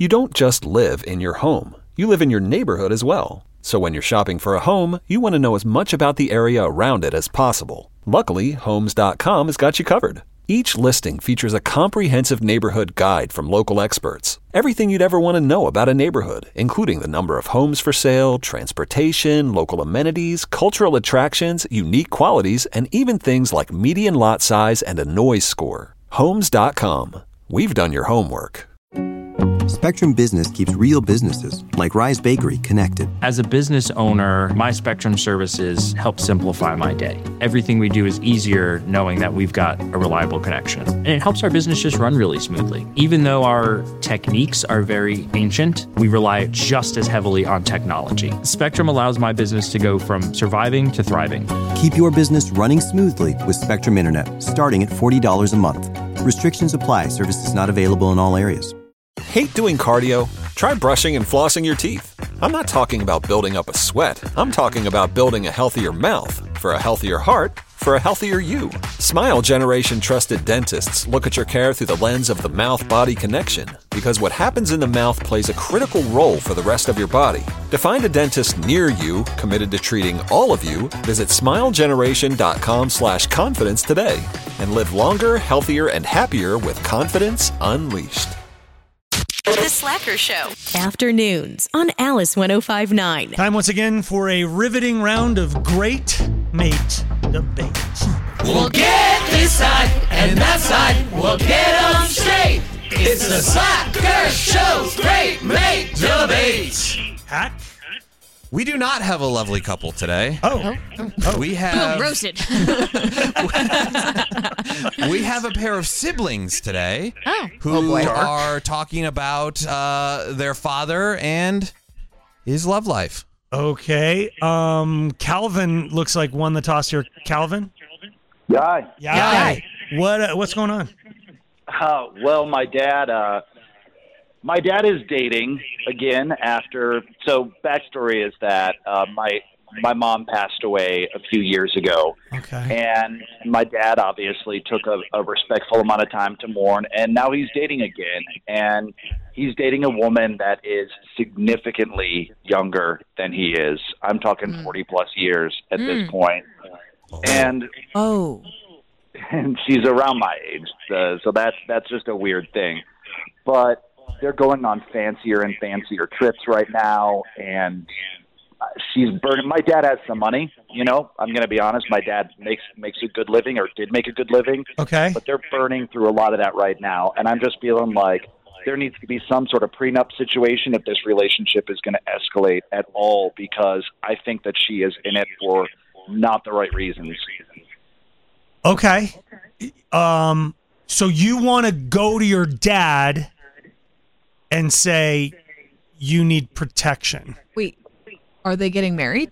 You don't just live in your home. You live in your neighborhood as well. So when you're shopping for a home, you want to know as much about the area around it as possible. Luckily, Homes.com has got you covered. Each listing features a comprehensive neighborhood guide from local experts. Everything you'd ever want to know about a neighborhood, including the number of homes for sale, transportation, local amenities, cultural attractions, unique qualities, and even things like median lot size and a noise score. Homes.com. We've done your homework. Spectrum Business keeps real businesses, like Rise Bakery, connected. As a business owner, my Spectrum services help simplify my day. Everything we do is easier knowing that we've got a reliable connection. And it helps our business just run really smoothly. Even though our techniques are very ancient, we rely just as heavily on technology. Spectrum allows my business to go from surviving to thriving. Keep your business running smoothly with Spectrum Internet, starting at $40 a month. Restrictions apply. Services not available in all areas. Hate doing cardio? Try brushing and flossing your teeth. I'm not talking about building up a sweat. I'm talking about building a healthier mouth for a healthier heart for a healthier you. Smile Generation trusted dentists look at your care through the lens of the mouth-body connection, because what happens in the mouth plays a critical role for the rest of your body. To find a dentist near you committed to treating all of you, visit smilegeneration.com/confidence today and live longer, healthier, and happier with confidence unleashed. The Slacker Show. Afternoons on Alice 105.9. Time once again for a riveting round of great mate debate. We'll get this side and that side. We'll get them straight. It's the Slacker Show's Great Mate Debate. Hat? We do not have a lovely couple today. Oh. We have... Boom, roasted. We have a pair of siblings today who are talking about their father and his love life. Okay. Calvin looks like won the toss here. Calvin? Yay. What's going on? Well, my dad is dating again after. So backstory is that my mom passed away a few years ago. Okay. And my dad obviously took a respectful amount of time to mourn, and now he's dating again. And he's dating a woman that is significantly younger than he is. I'm talking 40 plus years at this point. And and she's around my age. So that's just a weird thing. But they're going on fancier and fancier trips right now, and she's burning. My dad has some money, I'm going to be honest. My dad makes a good living, or did make a good living. Okay. But they're burning through a lot of that right now, and I'm just feeling like there needs to be some sort of prenup situation if this relationship is going to escalate at all, because I think that she is in it for not the right reasons. Okay. So you want to go to your dad and say you need protection. Wait, are they getting married?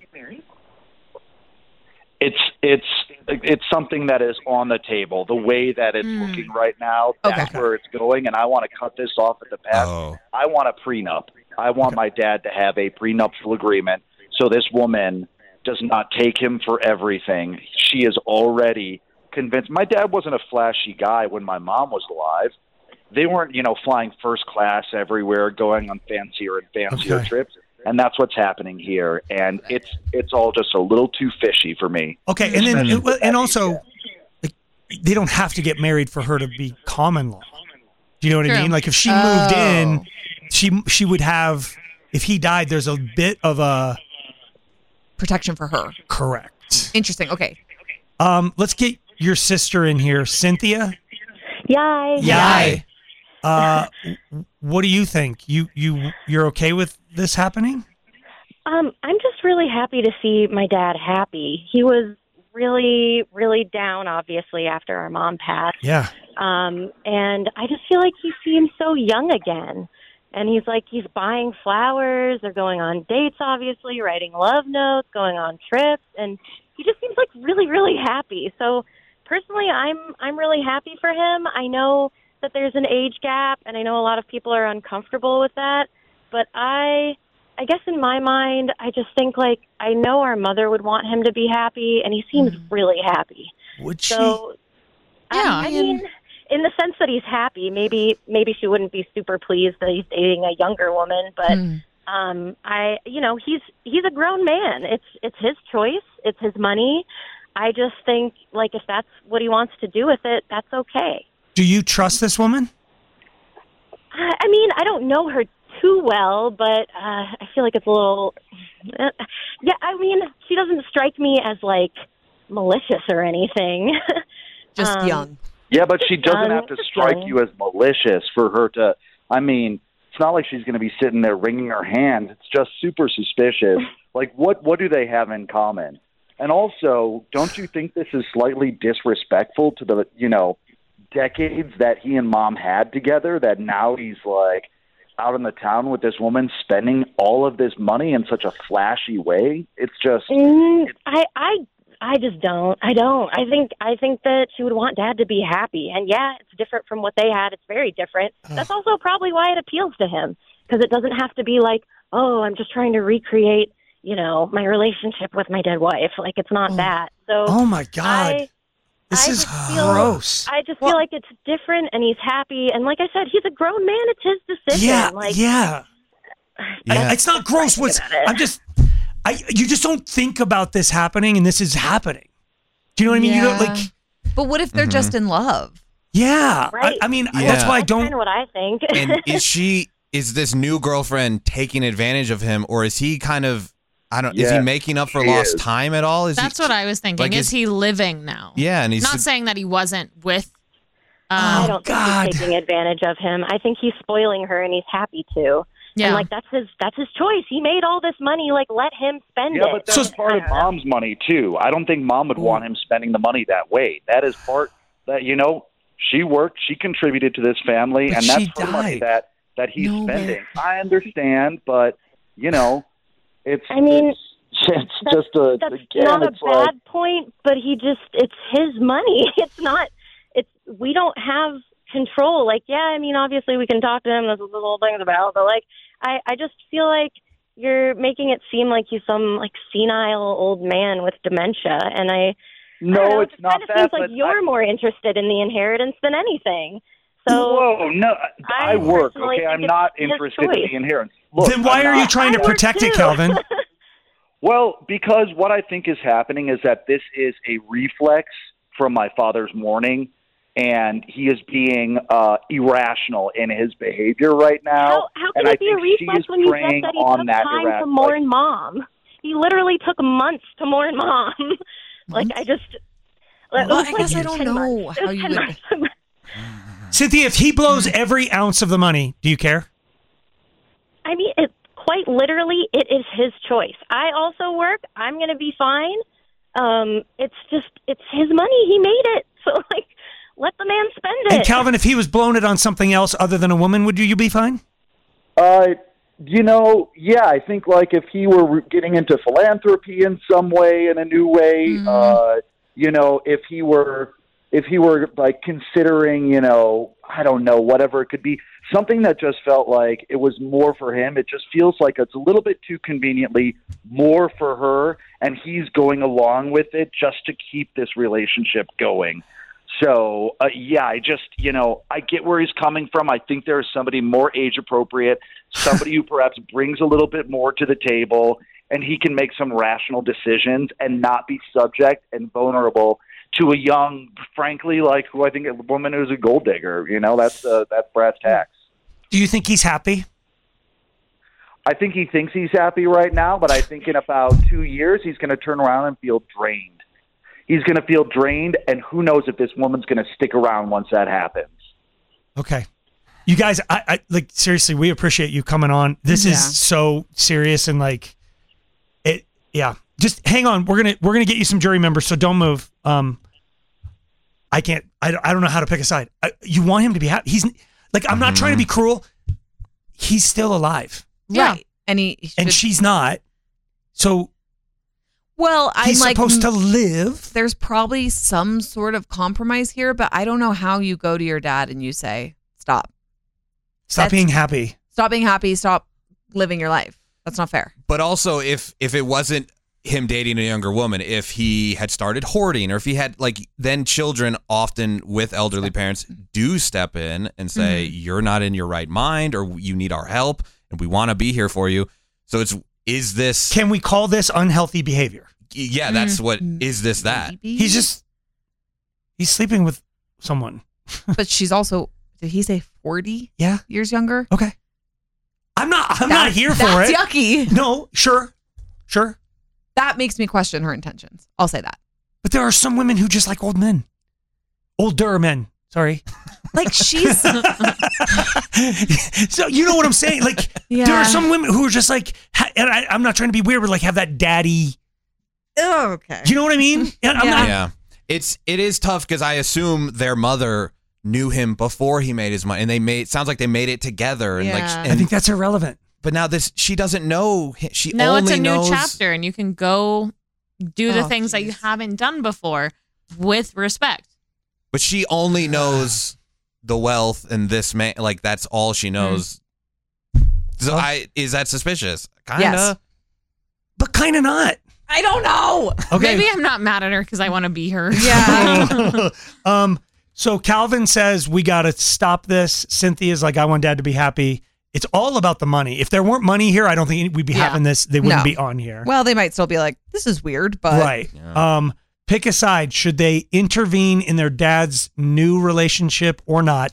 It's something that is on the table. The way that it's looking right now, that's where it's going, and I want to cut this off at the pass. I want a prenup. I want my dad to have a prenuptial agreement so this woman does not take him for everything. She is already convinced. My dad wasn't a flashy guy when my mom was alive. They weren't, flying first class everywhere, going on fancier and fancier trips. And that's what's happening here. And it's all just a little too fishy for me. Okay. And then, and also, they don't have to get married for her to be common law. Do you know what I mean? Like if she moved in, she would have, if he died, there's a bit of a protection for her. Correct. Interesting. Okay. Let's get your sister in here, Cynthia. Yay. What do you think? You're okay with this happening? I'm just really happy to see my dad happy. He was really, really down, obviously, after our mom passed. Yeah. And I just feel like he seems so young again. And he's buying flowers. They're going on dates, obviously, writing love notes, going on trips. And he just seems like really, really happy. So personally, I'm really happy for him. I know that there's an age gap, and I know a lot of people are uncomfortable with that. But I guess in my mind, I just think I know our mother would want him to be happy, and he seems really happy. Would she? So, yeah, I mean, in the sense that he's happy. Maybe she wouldn't be super pleased that he's dating a younger woman, but he's a grown man. It's his choice. It's his money. I just think, like, if that's what he wants to do with it, that's okay. Do you trust this woman? I mean, I don't know her too well, but I feel like it's a little... yeah, I mean, she doesn't strike me as, like, malicious or anything. Just young. Yeah, but she doesn't have to strike you as malicious for her to... I mean, it's not like she's going to be sitting there wringing her hands. It's just super suspicious. Like, what do they have in common? And also, don't you think this is slightly disrespectful to the, decades that he and Mom had together, that now he's, like, out in the town with this woman spending all of this money in such a flashy way? It's just... I just don't. I don't. I think that she would want Dad to be happy. And, yeah, it's different from what they had. It's very different. That's also probably why it appeals to him, because it doesn't have to be like, oh, I'm just trying to recreate, my relationship with my dead wife. Like, it's not that. So, oh, my God. This is gross. I just feel like it's different, and he's happy. And like I said, he's a grown man. It's his decision. Yeah. It's not gross. You just don't think about this happening, and this is happening. Do you know what I mean? You don't like. But what if they're just in love? Yeah, right. That's why I don't. That's kind of what I think. And is this new girlfriend taking advantage of him, or is he kind of, is he making up for lost time at all? That's what I was thinking. Like, is he living now? Yeah, and he's not saying that he wasn't with. I don't think he's taking advantage of him. I think he's spoiling her, and he's happy to. Yeah. And, that's his choice. He made all this money. Like, let him spend it. Yeah, but that's part of Mom's money, too. I don't think Mom would want him spending the money that way. That is part that, she worked, she contributed to this family, and that's her money that he's spending. I understand, but, it's just a... That's not a bad point, but it's his money. We don't have control. Like, obviously we can talk to him. That's what the whole thing's about. But I just feel like you're making it seem like he's some senile old man with dementia. And it's not that. It seems like you're more interested in the inheritance than anything. So whoa, no, I work. Okay, I'm not interested in the inheritance. Look, then why are you trying to protect it, Calvin? Well, because what I think is happening is that this is a reflex from my father's mourning. And he is being irrational in his behavior right now. How can it be a reflex when you said that he took time to mourn Mom? He literally took months to mourn Mom. I guess I don't know how you would... Cynthia, if he blows every ounce of the money, do you care? I mean, quite literally, it is his choice. I also work. I'm going to be fine. It's his money. He made it. So, let the man spend it. And Calvin, if he was blowing it on something else other than a woman, would you be fine? I think if he were getting into philanthropy in some way, in a new way, if he were considering, I don't know, whatever it could be, something that just felt like it was more for him. It just feels like it's a little bit too conveniently more for her, and he's going along with it just to keep this relationship going. So, I get where he's coming from. I think there is somebody more age appropriate, somebody who perhaps brings a little bit more to the table, and he can make some rational decisions and not be subject and vulnerable to a young, frankly, who I think a woman who's a gold digger. That's brass tacks. Do you think he's happy? I think he thinks he's happy right now, but I think in about 2 years he's going to turn around and feel drained. He's going to feel drained, and who knows if this woman's going to stick around once that happens. Okay. You guys, I seriously, we appreciate you coming on. This is so serious and it. Yeah. Just hang on. We're going to get you some jury members, so don't move. I don't know how to pick a side. You want him to be happy. He's I'm not trying to be cruel. He's still alive. Yeah. Right. And she's not. So well, he's supposed to live. There's probably some sort of compromise here, but I don't know how you go to your dad and you say, stop. Stop being happy. Stop being happy. Stop living your life. That's not fair. But also, if it wasn't him dating a younger woman. If he had started hoarding, or if he had then children often with elderly parents do step in and say, you're not in your right mind, or you need our help and we want to be here for you. So is this... Can we call this unhealthy behavior? Yeah, that's what, is this that? He's sleeping with someone. But she's also, did he say 40 years younger? Okay. I'm not here for it. That's yucky. No, sure. That makes me question her intentions. I'll say that. But there are some women who just like old men. Older men. Sorry. Like she's... So you know what I'm saying? Like there are some women who are just like, and I'm not trying to be weird, but like have that daddy. Oh, okay. You know what I mean? And I'm not, It is tough because I assume their mother knew him before he made his money, and it sounds like they made it together. And I think that's irrelevant. But now she doesn't know. She no, only it's a knows, new chapter, and you can go do the things that you haven't done before with respect. But she only knows the wealth and this man. Like that's all she knows. So is that suspicious? Kinda. Yes. But kind of not. I don't know. Okay. Maybe I'm not mad at her because I want to be her. Yeah. So Calvin says we got to stop this. Cynthia's like, I want Dad to be happy. It's all about the money. If there weren't money here, I don't think we'd be having this. They wouldn't be on here. Well, they might still be like, this is weird, but right. Yeah. Pick a side. Should they intervene in their dad's new relationship or not?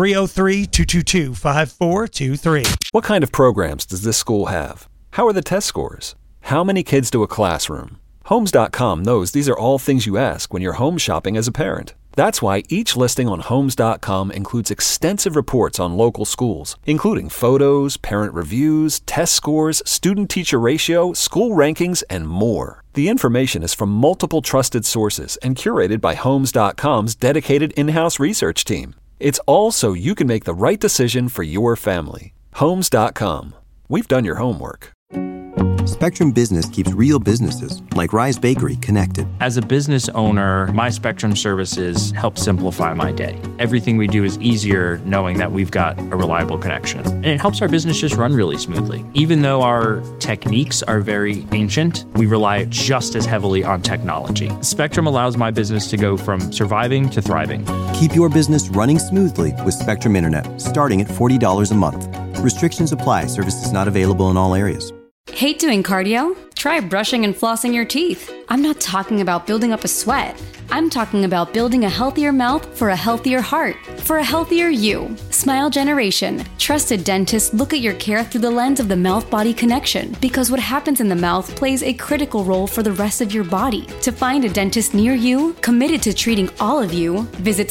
303-222-5423. What kind of programs does this school have? How are the test scores? How many kids to a classroom? Homes.com knows these are all things you ask when you're home shopping as a parent. That's why each listing on Homes.com includes extensive reports on local schools, including photos, parent reviews, test scores, student-teacher ratio, school rankings, and more. The information is from multiple trusted sources and curated by Homes.com's dedicated in-house research team. It's all so you can make the right decision for your family. Homes.com. We've done your homework. Spectrum Business keeps real businesses, like Rise Bakery, connected. As a business owner, my Spectrum services help simplify my day. Everything we do is easier knowing that we've got a reliable connection. And it helps our business just run really smoothly. Even though our techniques are very ancient, we rely just as heavily on technology. Spectrum allows my business to go from surviving to thriving. Keep your business running smoothly with Spectrum Internet, starting at $40 a month. Restrictions apply. Services not available in all areas. Hate doing cardio? Try brushing and flossing your teeth. I'm not talking about building up a sweat. I'm talking about building a healthier mouth for a healthier heart, for a healthier you. Smile Generation. Trusted dentists look at your care through the lens of the mouth-body connection, because what happens in the mouth plays a critical role for the rest of your body. To find a dentist near you, committed to treating all of you, visit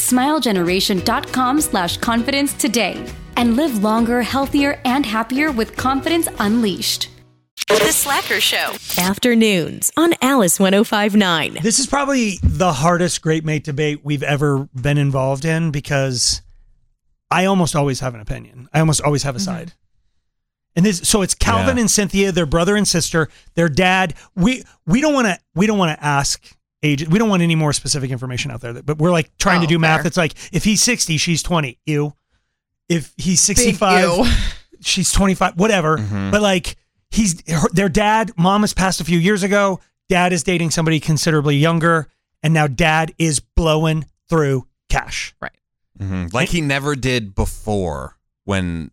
smilegeneration.com/confidence today. And live longer, healthier, and happier with confidence unleashed. The Slacker Show. Afternoons on Alice 105.9. This is probably the hardest great mate debate we've ever been involved in, because I almost always have an opinion. I almost always have a side. And so it's Calvin and Cynthia, their brother and sister, their dad. We don't want to ask age. We don't want any more specific information out there, but we're like trying to do math. It's like if he's 60, she's 20. Ew. If he's 65, she's 25, whatever. But like, their dad, mom has passed a few years ago. Dad is dating somebody considerably younger, and now dad is blowing through cash. Right. Like he never did before when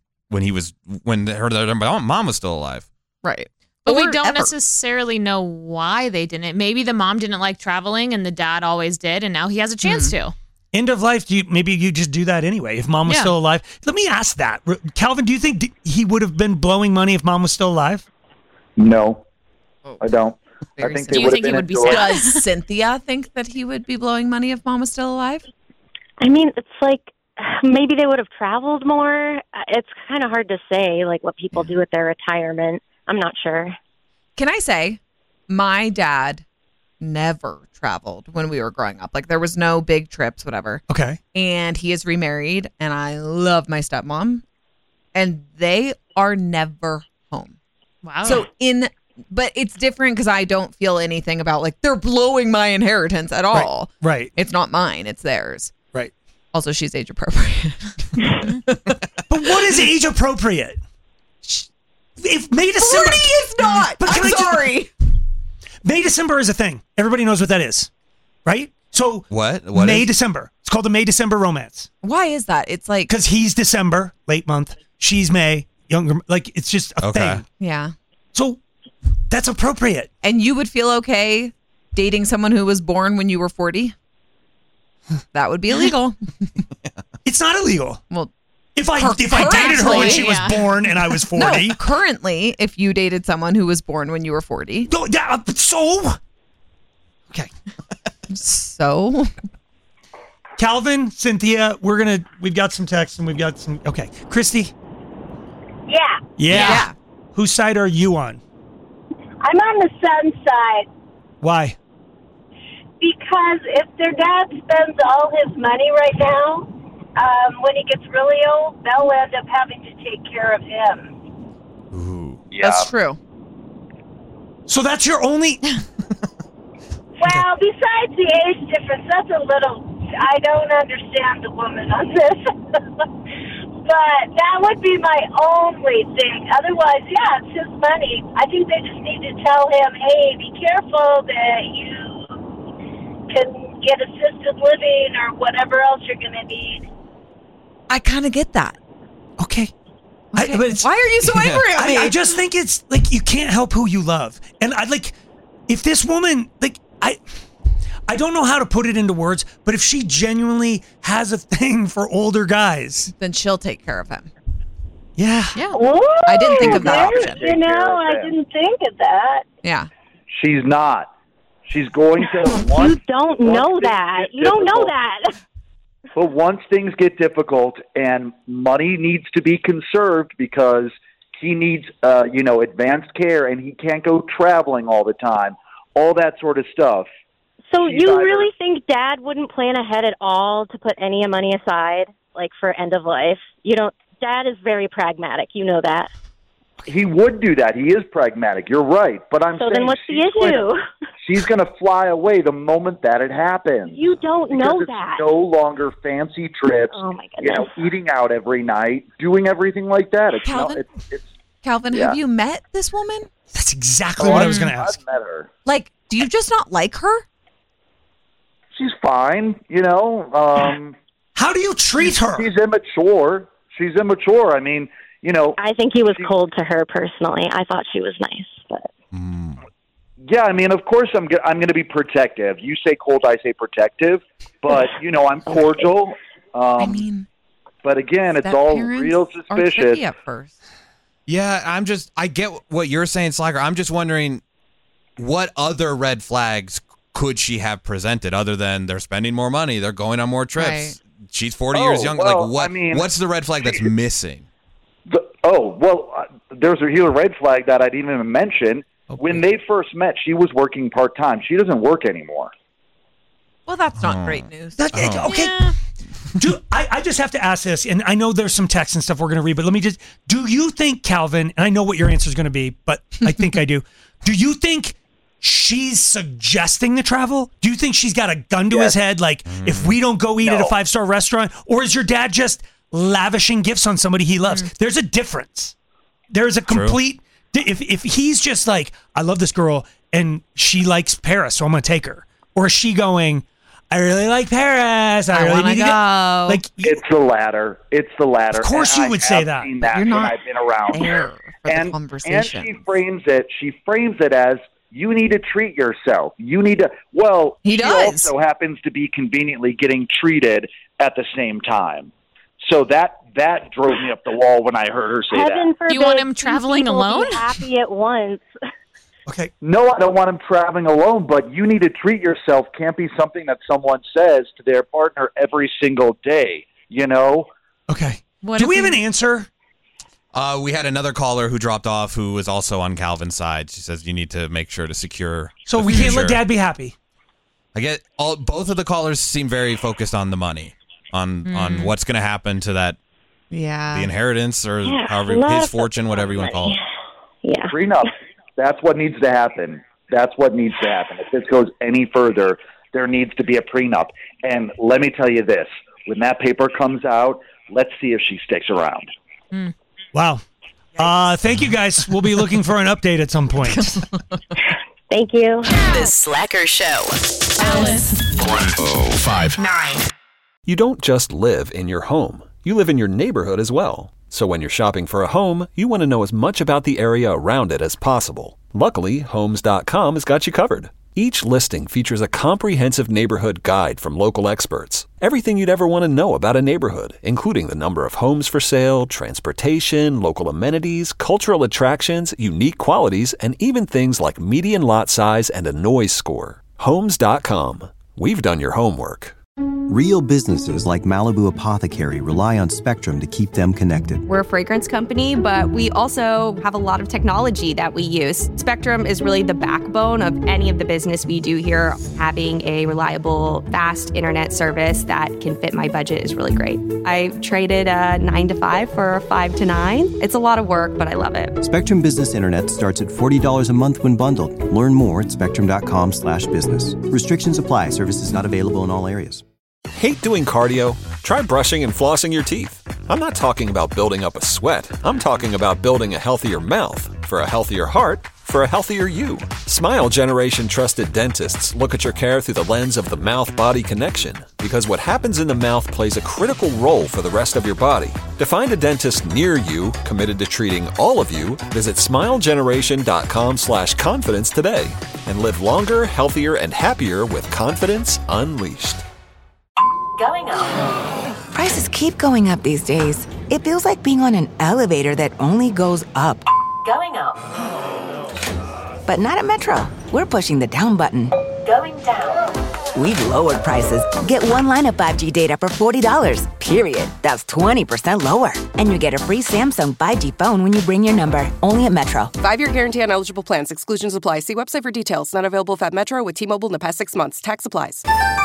her mom was still alive. Right. But we don't necessarily know why they didn't. Maybe the mom didn't like traveling and the dad always did, and now he has a chance to. End of life, maybe you just do that anyway if mom was still alive. Let me ask that. Calvin, do you think he would have been blowing money if mom was still alive? No, I don't. I think they would have been enjoying. Does Cynthia think that he would be blowing money if mom was still alive? I mean, it's like maybe they would have traveled more. It's kind of hard to say, like, what people do with their retirement. I'm not sure. Can I say, my dad never traveled when we were growing up. Like, there was no big trips, whatever. Okay. And he is remarried, and I love my stepmom, and they are never home. Wow. But it's different because I don't feel anything about like they're blowing my inheritance at all. Right. It's not mine. It's theirs. Right. Also, she's age appropriate. But what is age appropriate? If made a 40 is not. But I'm sorry. May December is a thing. Everybody knows what that is, right? So What May is- December. It's called the May December romance. Why is that? It's like because he's December, late month. She's May, younger. Like it's just a thing. Yeah. So that's appropriate. And you would feel okay dating someone who was born when you were 40? That would be illegal. It's not illegal. Well, if I dated her when she was born and I was 40. No, currently, if you dated someone who was born when you were 40. No, yeah, so? Okay. So? Calvin, Cynthia, we've got some texts and we've got some. Okay. Christy? Yeah. Whose side are you on? I'm on the son's side Why? because if their dad spends all his money right now, when he gets really old, they'll end up having to take care of him. That's true. So that's your only. Well, besides the age difference, that's a little. I don't understand the woman on this. But that would be my only thing. Otherwise, yeah, it's his money. I think they just need to tell him, hey, be careful that you can get assisted living or whatever else you're going to need. I kind of get that. Okay. Why are you so angry at me? I just think it's like you can't help who you love. And I like if this woman I don't know how to put it into words, but if she genuinely has a thing for older guys, then she'll take care of him. Yeah. Yeah. I didn't think of that option. You know, I didn't think of that. Yeah. She's not. She's going to. You don't know that. You don't know that. But once things get difficult and money needs to be conserved because he needs, advanced care and he can't go traveling all the time, all that sort of stuff. So you really think Dad wouldn't plan ahead at all to put any money aside, like for end of life? You don't. Dad is very pragmatic. You know that. He would do that. He is pragmatic. You're right. But I'm So saying then what's the she's going issue? she's going to fly away the moment that it happens. You don't Because know it's that. no longer fancy trips. Oh my goodness. Eating out every night, doing everything like that. It's Calvin? it's Calvin, Yeah. have you met this woman? That's exactly what I was going to ask. I've met her. Like, do you just not like her? She's fine, How do you treat her? She's immature. I mean, I think he was cold to her personally. I thought she was nice, but yeah, I mean, of course I'm going to be protective. You say cold, I say protective, but I'm cordial. But again, it's all real suspicious. At first. Yeah, I get what you're saying, Slacker. I'm just wondering what other red flags could she have presented other than they're spending more money, they're going on more trips. Right. She's 40 years younger. well, Like what? I mean- what's the red flag that's missing? There's a huge red flag that I didn't even mention. When they first met, she was working part-time. She doesn't work anymore. Well, that's not great news. Okay. I just have to ask this, and I know there's some text and stuff we're going to read, but let me just, do you think, Calvin, and I know what your answer is going to be, but I think I do you think she's suggesting the travel? Do you think she's got a gun to his head, like, if we don't go eat at a 5-star restaurant, or is your dad just lavishing gifts on somebody he loves? There's a difference. There's a complete, if he's just like, I love this girl, and she likes Paris, so I'm going to take her, or is she going, I really like Paris. I really wanna need to go. Like, It's the latter. Of course And you would I say have that. seen But that you're when not I've been around there her. for the And conversation. she frames it as you need to treat yourself. You need to. Well, He she does. also happens to be conveniently getting treated at the same time. So that drove me up the wall when I heard her say heaven that. forbid You want him two traveling people be alone? happy at once. Okay. No, I don't want him traveling alone, but you need to treat yourself can't be something that someone says to their partner every single day, Okay. What Do if we have he- an answer? We had another caller who dropped off who was also on Calvin's side. She says you need to make sure to secure. So the we can't let future. dad be happy. I get both of the callers seem very focused on the money, on what's going to happen to that, Yeah. the inheritance or Yeah, however a lot his of fortune, whatever you want to call it. Yeah. Prenup. That's what needs to happen. If this goes any further, there needs to be a prenup. And let me tell you this, when that paper comes out, let's see if she sticks around. Wow. Thank you guys. We'll be looking for an update at some point. Thank you. The Slacker Show. Alice. 1059. You don't just live in your home. You live in your neighborhood as well. So when you're shopping for a home, you want to know as much about the area around it as possible. Luckily, Homes.com has got you covered. Each listing features a comprehensive neighborhood guide from local experts. Everything you'd ever want to know about a neighborhood, including the number of homes for sale, transportation, local amenities, cultural attractions, unique qualities, and even things like median lot size and a noise score. Homes.com. We've done your homework. Real businesses like Malibu Apothecary rely on Spectrum to keep them connected. We're a fragrance company, but we also have a lot of technology that we use. Spectrum is really the backbone of any of the business we do here. Having a reliable, fast internet service that can fit my budget is really great. I traded a 9 to 5 for a 5 to 9. It's a lot of work, but I love it. Spectrum Business Internet starts at $40 a month when bundled. Learn more at spectrum.com/business. Restrictions apply. Services not available in all areas. Hate doing cardio? Try brushing and flossing your teeth. I'm not talking about building up a sweat. I'm talking about building a healthier mouth for a healthier heart for a healthier you. Smile Generation trusted dentists look at your care through the lens of the mouth-body connection, because what happens in the mouth plays a critical role for the rest of your body. To find a dentist near you committed to treating all of you, visit smilegeneration.com/confidence today and live longer, healthier, and happier with confidence unleashed. Going up. Prices keep going up these days. It feels like being on an elevator that only goes up. Going up. But not at Metro. We're pushing the down button. Going down. We've lowered prices. Get one line of 5G data for $40, period. That's 20% lower. And you get a free Samsung 5G phone when you bring your number. Only at Metro. 5-year guarantee on eligible plans. Exclusions apply. See website for details. Not available at Metro with T-Mobile in the past 6 months. Tax applies.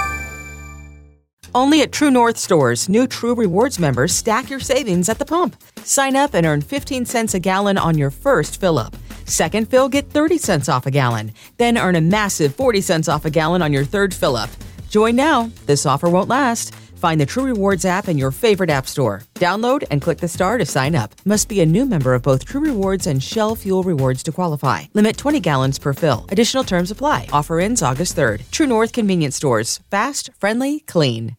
Only at True North stores, new True Rewards members stack your savings at the pump. Sign up and earn 15 cents a gallon on your first fill-up. Second fill, get 30 cents off a gallon. Then earn a massive 40 cents off a gallon on your third fill-up. Join now. This offer won't last. Find the True Rewards app in your favorite app store. Download and click the star to sign up. Must be a new member of both True Rewards and Shell Fuel Rewards to qualify. Limit 20 gallons per fill. Additional terms apply. Offer ends August 3rd. True North Convenience Stores. Fast, friendly, clean.